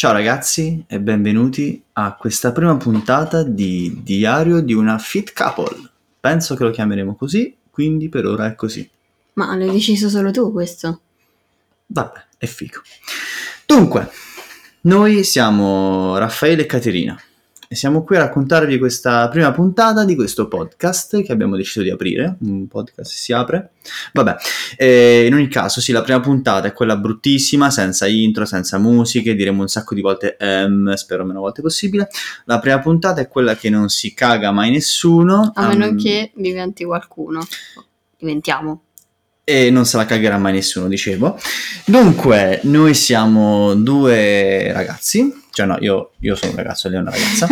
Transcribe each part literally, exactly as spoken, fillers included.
Ciao ragazzi e benvenuti a questa prima puntata di Diario di una Fit Couple. Penso che lo chiameremo così, quindi per ora è così. Ma l'hai deciso solo tu questo? Vabbè, è figo. Dunque, noi siamo Raffaele e Caterina e siamo qui a raccontarvi questa prima puntata di questo podcast che abbiamo deciso di aprire. Un podcast si apre. Vabbè, eh, in ogni caso sì, la prima puntata è quella bruttissima, senza intro, senza musiche, diremo un sacco di volte ehm, spero meno volte possibile. La prima puntata è quella che non si caga mai nessuno. A meno um, che diventi qualcuno. Diventiamo. E non se la cagherà mai nessuno, dicevo. Dunque, noi siamo due ragazzi, cioè no, io, io sono un ragazzo, lei è una ragazza.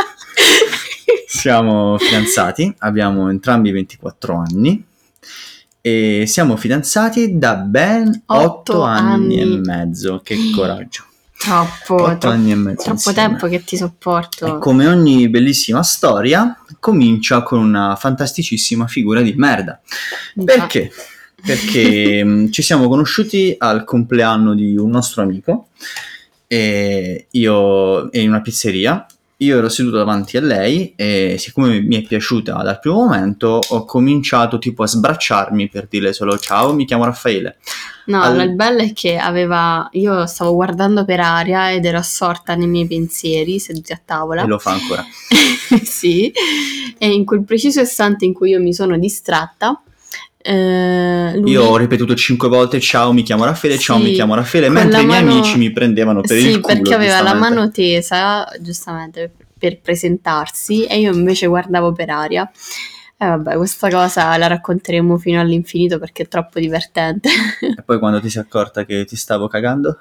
Siamo fidanzati, abbiamo entrambi ventiquattro anni e siamo fidanzati da ben otto anni e mezzo. Che coraggio. Troppo, otto troppo, anni e mezzo troppo insieme. tempo che ti sopporto. E come ogni bellissima storia, comincia con una fantasticissima figura di merda. Perché? Perché mh, ci siamo conosciuti al compleanno di un nostro amico, e io in una pizzeria. Io ero seduto davanti a lei e siccome mi è piaciuta dal primo momento ho cominciato tipo a sbracciarmi per dirle solo ciao, mi chiamo Raffaele. No, Al- il bello è che aveva... Io stavo guardando per aria ed ero assorta nei miei pensieri, seduti a tavola. E lo fa ancora. Sì, e in quel preciso istante in cui io mi sono distratta, eh, lui... Io ho ripetuto cinque volte ciao mi chiamo Raffaele, ciao Sì, mi chiamo Raffaele, con mentre la i miei mano- amici mi prendevano per sì, il culo. perché aveva la giustamente. mano tesa, giustamente, per presentarsi e io invece guardavo per aria. E vabbè, questa cosa la racconteremo fino all'infinito perché è troppo divertente. E poi quando ti sei accorta che ti stavo cagando?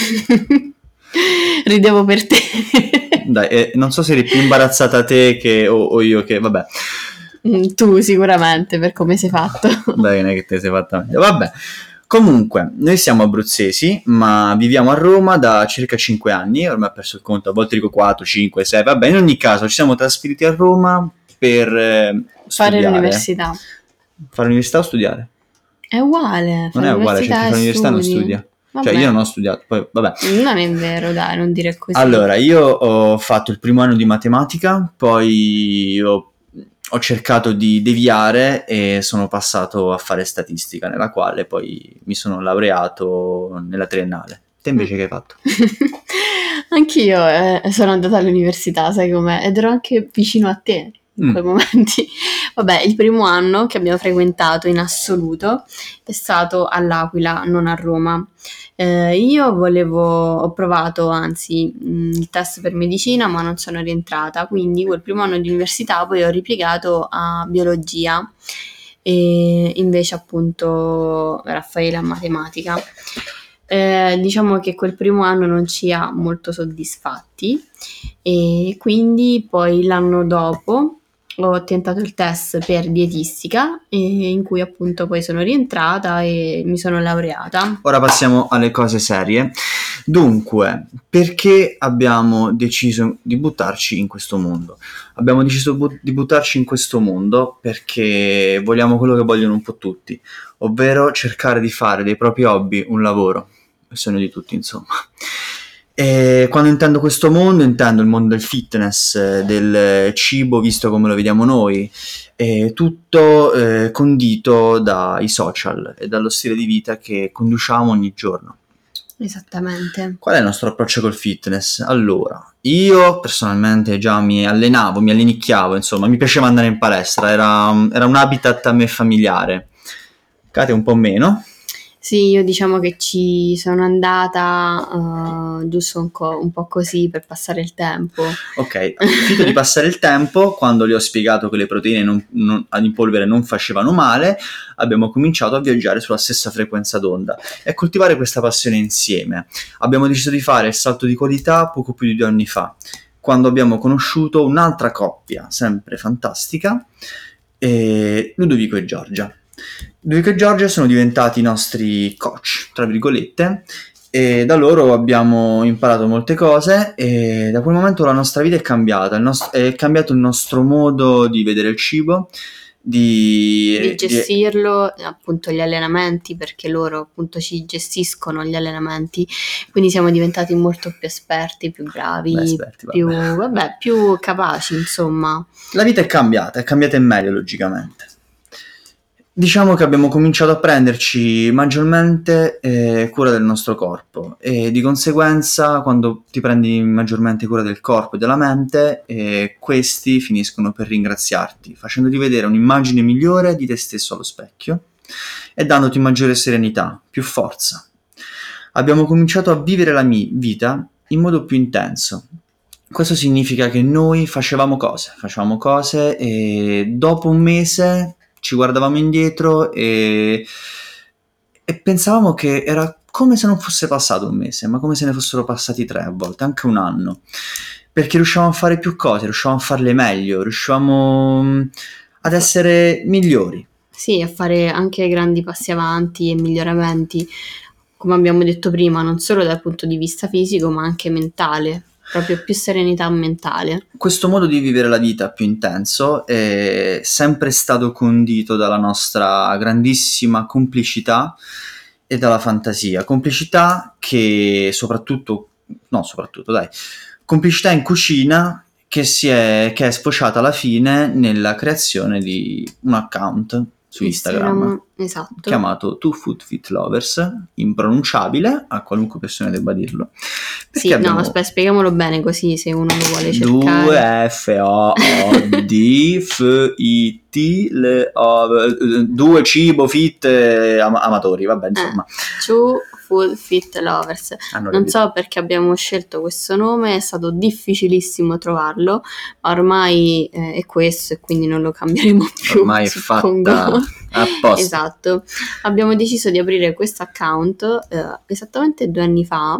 Ridevo per te. Dai, eh, non so se eri più imbarazzata te che, o, o io che, vabbè. Mm, Tu sicuramente, per come sei fatto. Dai, non è che te sei fatta meglio. Vabbè. Comunque, noi siamo abruzzesi, ma viviamo a Roma da circa cinque anni, ormai ho perso il conto, a volte dico quattro, cinque, sei, vabbè, in ogni caso ci siamo trasferiti a Roma per eh, Fare studiare. l'università. Fare l'università o studiare? È uguale. Non è uguale, c'è chi fa l'università e non studia. Vabbè. Cioè io non ho studiato, poi vabbè. Non è vero, dai, non dire così. Allora, io ho fatto il primo anno di matematica, poi ho, ho cercato di deviare e sono passato a fare statistica, nella quale poi mi sono laureato nella triennale. Te invece che hai fatto? Anch'io eh, sono andata all'università, sai com'è? Ed ero anche vicino a te in Mm. quei momenti. Vabbè, il primo anno che abbiamo frequentato in assoluto è stato all'Aquila, non a Roma. Eh, io volevo, ho provato anzi mh, il test per medicina, ma non sono rientrata, quindi quel primo anno di università poi ho ripiegato a biologia e invece appunto Raffaele a matematica. Eh, diciamo che quel primo anno non ci ha molto soddisfatti e quindi poi l'anno dopo ho tentato il test per dietistica e in cui appunto poi sono rientrata e mi sono laureata. Ora passiamo alle cose serie. Dunque, perché abbiamo deciso di buttarci in questo mondo? Abbiamo deciso bu- di buttarci in questo mondo perché vogliamo quello che vogliono un po' tutti, ovvero cercare di fare dei propri hobby un lavoro, il sogno di tutti, insomma. E quando intendo questo mondo, intendo il mondo del fitness, eh, del cibo visto come lo vediamo noi, e tutto eh, condito dai social e dallo stile di vita che conduciamo ogni giorno. Esattamente. Qual è il nostro approccio col fitness? Allora, io personalmente già mi allenavo, mi allenicchiavo, insomma, mi piaceva andare in palestra, era, era un habitat a me familiare. Cate un po' meno. Sì, io diciamo che ci sono andata uh, giusto un, co- un po' così per passare il tempo. Ok, finito di passare il tempo, quando le ho spiegato che le proteine non, non, in polvere non facevano male, abbiamo cominciato a viaggiare sulla stessa frequenza d'onda e a coltivare questa passione insieme. Abbiamo deciso di fare il salto di qualità poco più di due anni fa, quando abbiamo conosciuto un'altra coppia, sempre fantastica, eh, Ludovico e Giorgia. Ludovico e Giorgia sono diventati i nostri coach, tra virgolette, e da loro abbiamo imparato molte cose e da quel momento la nostra vita è cambiata, il nost- è cambiato il nostro modo di vedere il cibo di, di di- gestirlo, appunto gli allenamenti, perché loro appunto ci gestiscono gli allenamenti, quindi siamo diventati molto più esperti, più bravi, Beh, esperti, più, vabbè. vabbè, più capaci, insomma. La vita è cambiata, è cambiata in meglio logicamente. Diciamo che abbiamo cominciato a prenderci maggiormente eh, cura del nostro corpo e di conseguenza quando ti prendi maggiormente cura del corpo e della mente, eh, questi finiscono per ringraziarti, facendoti vedere un'immagine migliore di te stesso allo specchio e dandoti maggiore serenità, più forza. Abbiamo cominciato a vivere la mi- vita in modo più intenso. Questo significa che noi facevamo cose, facevamo cose e dopo un mese ci guardavamo indietro e, e pensavamo che era come se non fosse passato un mese, ma come se ne fossero passati tre a volte, anche un anno. Perché riuscivamo a fare più cose, riuscivamo a farle meglio, riuscivamo mm, ad essere migliori. Sì, a fare anche grandi passi avanti e miglioramenti, come abbiamo detto prima, non solo dal punto di vista fisico, ma anche mentale, proprio più serenità mentale. Questo modo di vivere la vita più intenso è sempre stato condito dalla nostra grandissima complicità e dalla fantasia. Complicità che soprattutto, no soprattutto dai, complicità in cucina che, si è, che è sfociata alla fine nella creazione di un account su Instagram Instagram, esatto. chiamato Two Foot Fit Lovers, impronunciabile, a qualunque persona debba dirlo. Sì, abbiamo no, aspetta, spiegamolo bene così se uno lo vuole cercare. due F O O D F I T L O due cibo fit eh, am- amatori, vabbè, insomma. Eh, Two Food Fit Lovers. Hanno Non capito. so perché abbiamo scelto questo nome, è stato difficilissimo trovarlo, ma ormai eh, è questo e quindi non lo cambieremo più. Ormai è suppongo. fatta apposta. Esatto. Abbiamo deciso di aprire questo account eh, esattamente due anni fa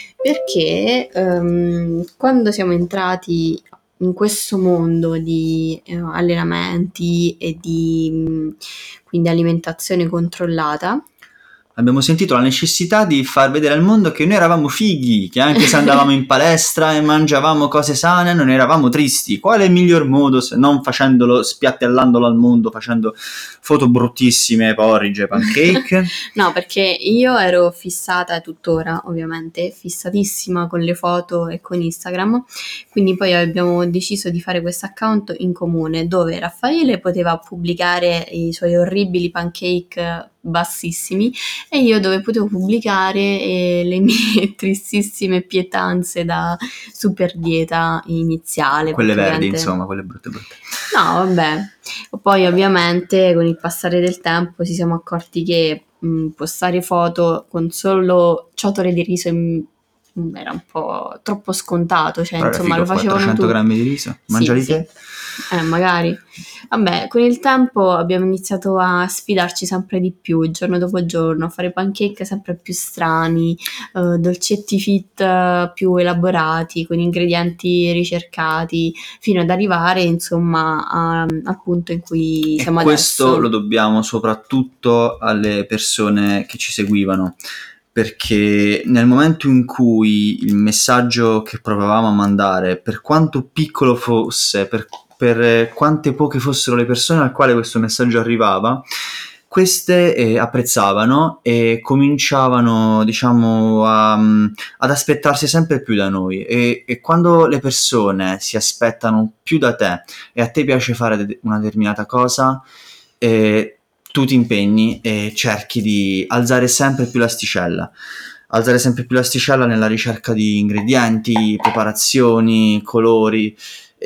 perché ehm, quando siamo entrati in questo mondo di eh, allenamenti e di mh, quindi alimentazione controllata, Abbiamo sentito la necessità di far vedere al mondo che noi eravamo fighi, che anche se andavamo in palestra e mangiavamo cose sane non eravamo tristi. Qual è il miglior modo se non facendolo, spiattellandolo al mondo, facendo foto bruttissime, porridge, pancake? No, perché io ero fissata, tuttora ovviamente, fissatissima con le foto e con Instagram, quindi poi abbiamo deciso di fare questo account in comune dove Raffaele poteva pubblicare i suoi orribili pancake bassissimi e io dove potevo pubblicare eh, le mie tristissime pietanze da super dieta iniziale. Quelle verdi, praticamente. insomma, quelle brutte brutte. No, vabbè. Poi ovviamente con il passare del tempo ci siamo accorti che mh, postare foto con solo ciotole di riso in- mh, era un po' troppo scontato, cioè Però era insomma figo, lo facevano quattrocento tutti. grammi di riso, mangiali Sì, te? sì. Eh, magari. Vabbè, con il tempo abbiamo iniziato a sfidarci sempre di più, giorno dopo giorno, a fare pancake sempre più strani, eh, dolcetti fit eh, più elaborati, con ingredienti ricercati, fino ad arrivare, insomma, a- al punto in cui E siamo questo adesso. lo dobbiamo soprattutto alle persone che ci seguivano, perché nel momento in cui il messaggio che provavamo a mandare, per quanto piccolo fosse, per, per quante poche fossero le persone al quale questo messaggio arrivava, queste eh, apprezzavano e cominciavano, diciamo, a, ad aspettarsi sempre più da noi. E, e quando le persone si aspettano più da te e a te piace fare de- una determinata cosa, eh, tu ti impegni e cerchi di alzare sempre più l'asticella. Alzare sempre più l'asticella nella ricerca di ingredienti, preparazioni, colori,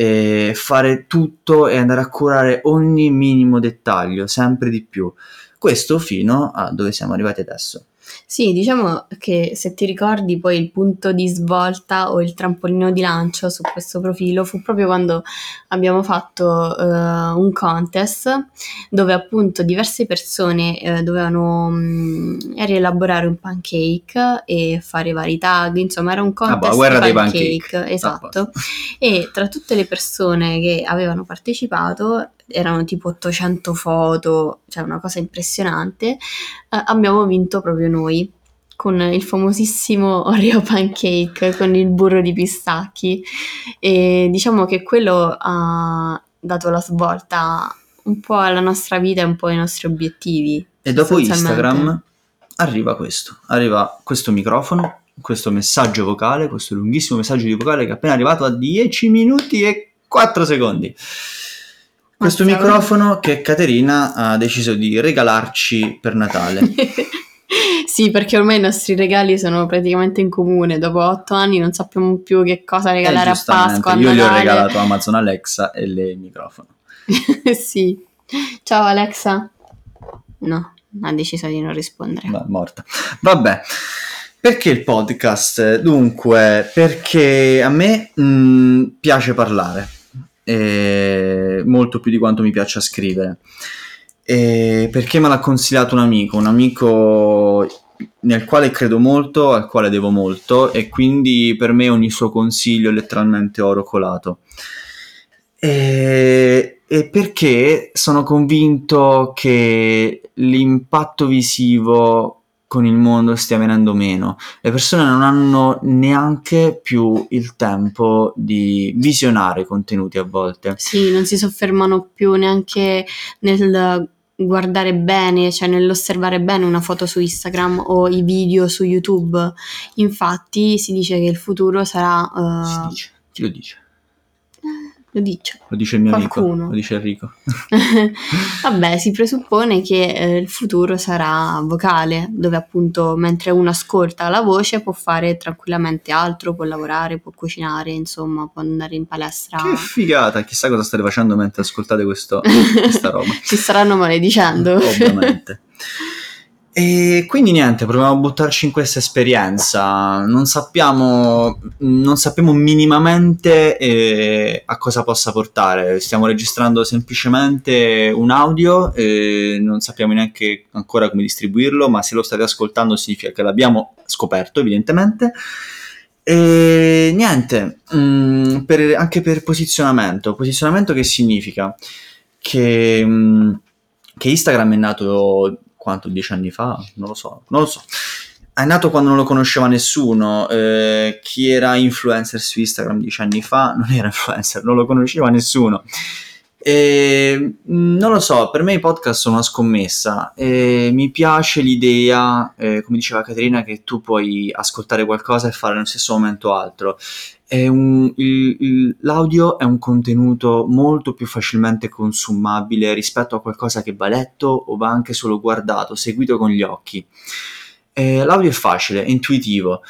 e fare tutto e andare a curare ogni minimo dettaglio, sempre di più. Questo fino a dove siamo arrivati adesso. Sì, diciamo che se ti ricordi poi il punto di svolta o il trampolino di lancio su questo profilo fu proprio quando abbiamo fatto eh, un contest dove appunto diverse persone eh, dovevano mh, rielaborare un pancake e fare vari tag, insomma era un Ah, boh, la contest guerra dei pancake, pancake. esatto. A posto. E tra tutte le persone che avevano partecipato, erano tipo ottocento foto, cioè una cosa impressionante, eh, abbiamo vinto proprio noi con il famosissimo Oreo pancake con il burro di pistacchi e diciamo che quello ha dato la svolta un po' la nostra vita e un po' i nostri obiettivi. E dopo sostanzialmente. Instagram arriva questo, arriva questo microfono, questo messaggio vocale, questo lunghissimo messaggio di vocale che è appena arrivato a dieci minuti e quattro secondi. Questo Mazza, microfono che Caterina ha deciso di regalarci per Natale. Sì, perché ormai i nostri regali sono praticamente in comune. Dopo otto anni non sappiamo più che cosa regalare Eh, a Pasqua, a io Natale. gli ho regalato Amazon Alexa e lei il microfono. Sì. Ciao Alexa. No, ha deciso di non rispondere. No, morta. Vabbè. Perché il podcast? Dunque, perché a me mh, piace parlare, eh, molto più di quanto mi piaccia scrivere. E perché me l'ha consigliato un amico, un amico nel quale credo molto, al quale devo molto, e quindi per me ogni suo consiglio è letteralmente oro colato. E, e perché sono convinto che l'impatto visivo con il mondo stia venendo meno. Le persone non hanno neanche più il tempo di visionare i contenuti a volte. Sì, non si soffermano più neanche nel guardare bene, cioè nell'osservare bene una foto su Instagram o i video su YouTube. Infatti si dice che il futuro sarà... Uh... Si dice. Chi lo dice? Lo dice. Lo dice il mio Qualcuno. amico, lo dice Enrico. Vabbè, si presuppone che eh, il futuro sarà vocale, dove appunto mentre uno ascolta la voce può fare tranquillamente altro, può lavorare, può cucinare, insomma, può andare in palestra. Che figata, chissà cosa state facendo mentre ascoltate questo, questa roba. Ci staranno maledicendo. Ovviamente. E quindi niente, proviamo a buttarci in questa esperienza. Non sappiamo, non sappiamo minimamente eh, a cosa possa portare. Stiamo registrando semplicemente un audio e non sappiamo neanche ancora come distribuirlo, ma se lo state ascoltando significa che l'abbiamo scoperto, evidentemente. E niente, mh, per, anche per posizionamento. Posizionamento che significa? Che, mh, che Instagram è nato... quanto, dieci anni fa? Non lo so, non lo so. È nato quando non lo conosceva nessuno. Eh, chi era influencer su Instagram dieci anni fa non era influencer, non lo conosceva nessuno. E, non lo so, per me i podcast sono una scommessa. E mi piace l'idea, eh, come diceva Caterina, che tu puoi ascoltare qualcosa e fare nello stesso momento altro. È un, il, il, l'audio è un contenuto molto più facilmente consumabile rispetto a qualcosa che va letto o va anche solo guardato, seguito con gli occhi. E l'audio è facile, è intuitivo,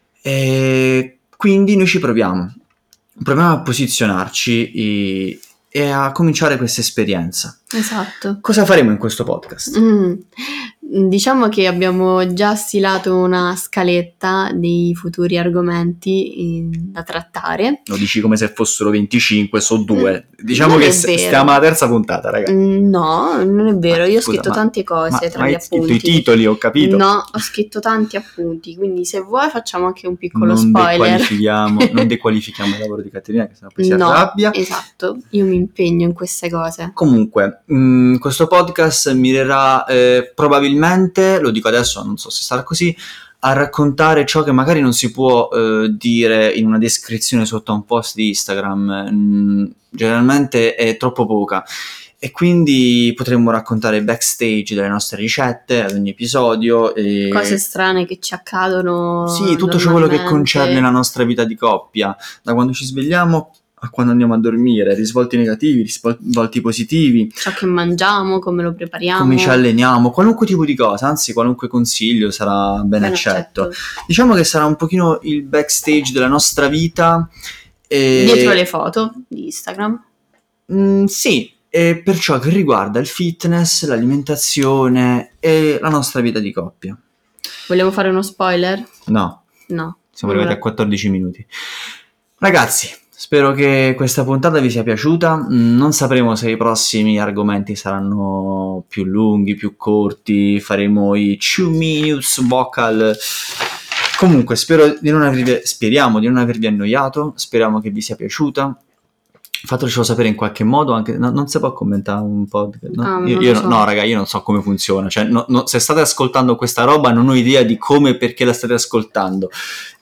e quindi noi ci proviamo. Proviamo a posizionarci e, e a cominciare questa esperienza. Esatto. Cosa faremo in questo podcast? Mm. Diciamo che abbiamo già stilato una scaletta dei futuri argomenti in, da trattare. Lo dici come se fossero venticinque, so due. Diciamo non che s- stiamo alla terza puntata, ragazzi. No, non è vero. Ma, Io scusa, ho scritto ma, tante cose ma, tra ma gli hai appunti. scritto i titoli, ho capito. No, ho scritto tanti appunti, quindi se vuoi facciamo anche un piccolo non spoiler. Dequalifichiamo, non dequalifichiamo il lavoro di Caterina, che sennò poi si no, arrabbia. Esatto, io mi impegno in queste cose. Comunque, mh, questo podcast mirerà eh, probabilmente, lo dico adesso, non so se sarà così, a raccontare ciò che magari non si può eh, dire in una descrizione sotto a un post di Instagram. Mh, generalmente è troppo poca. E quindi potremmo raccontare backstage delle nostre ricette ad ogni episodio. E... cose strane che ci accadono. Sì, tutto ciò quello che concerne la nostra vita di coppia, da quando ci svegliamo a quando andiamo a dormire, risvolti negativi, risvolti positivi. Ciò che mangiamo, come lo prepariamo. Come ci alleniamo, qualunque tipo di cosa, anzi qualunque consiglio sarà ben, ben accetto. accetto. Diciamo che sarà un pochino il backstage della nostra vita. E... dietro le foto di Instagram. Mm, sì. E per ciò che riguarda il fitness, l'alimentazione e la nostra vita di coppia. Volevo fare uno spoiler? No. No. Siamo arrivati a quattordici minuti. Ragazzi, spero che questa puntata vi sia piaciuta. Non sapremo se i prossimi argomenti saranno più lunghi, più corti. Faremo i two minutes vocal. Comunque, spero di non avervi, speriamo di non avervi annoiato. Speriamo che vi sia piaciuta. Fatecelo sapere in qualche modo, anche no, non si può commentare un podcast, no? Ah, io, io so. no raga, io non so come funziona, cioè no, no, se state ascoltando questa roba non ho idea di come e perché la state ascoltando.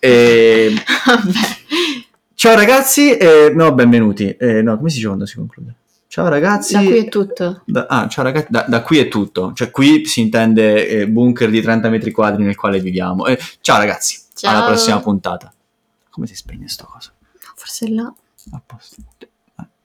E... ciao ragazzi, eh, no, benvenuti. Eh, no, come si dice quando si conclude? Ciao ragazzi. Da qui è tutto. Da, ah, ciao ragazzi, da, da qui è tutto. Cioè qui si intende eh, bunker di trenta metri quadri nel quale viviamo. Eh, ciao ragazzi, Ciao. alla prossima puntata. Come si spegne sto coso? Forse là. A posto.